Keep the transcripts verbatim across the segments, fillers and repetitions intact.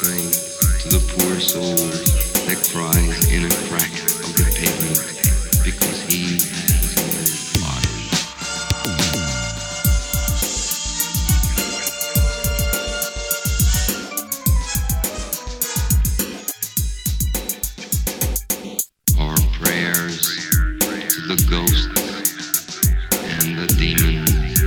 sing to the poor soul that cries in a crack of the pavement because he has no body. Our prayers to the ghosts and the demons.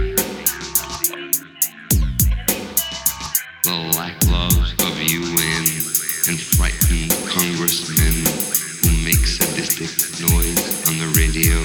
The lack love of U N and frightened congressmen who make sadistic noise on the radio.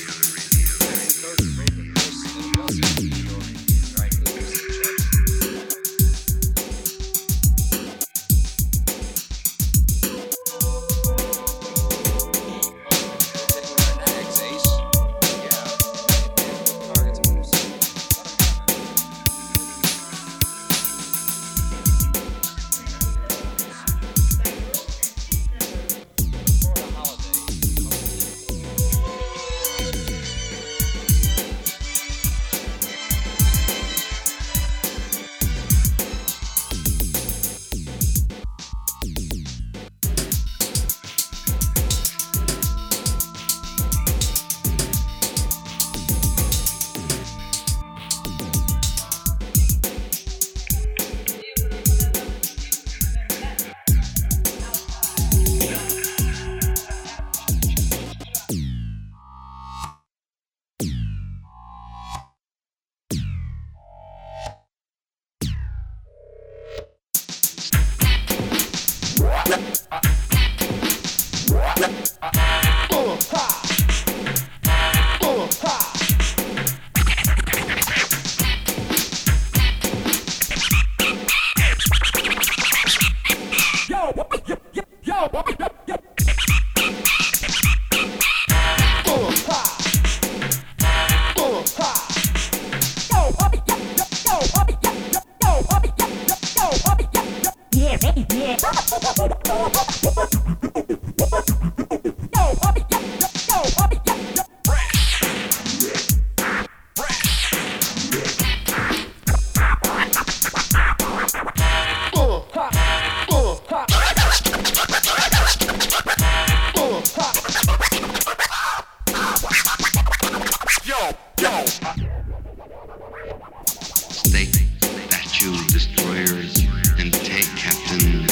Stake statue destroyers and take captains,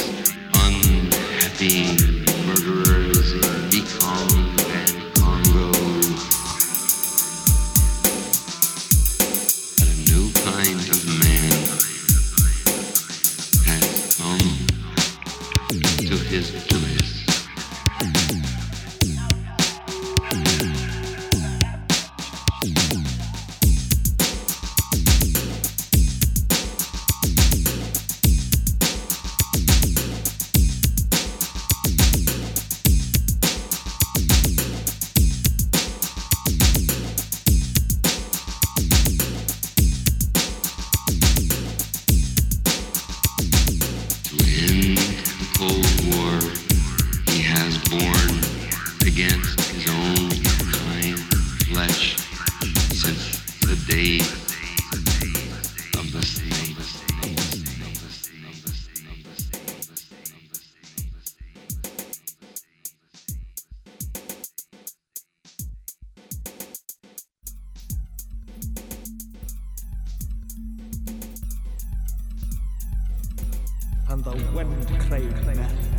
unhappy murderers in Mekong and Congo. But a new kind of man has come to his place. Against his own kind flesh since the day of the snake. And the wind cried death.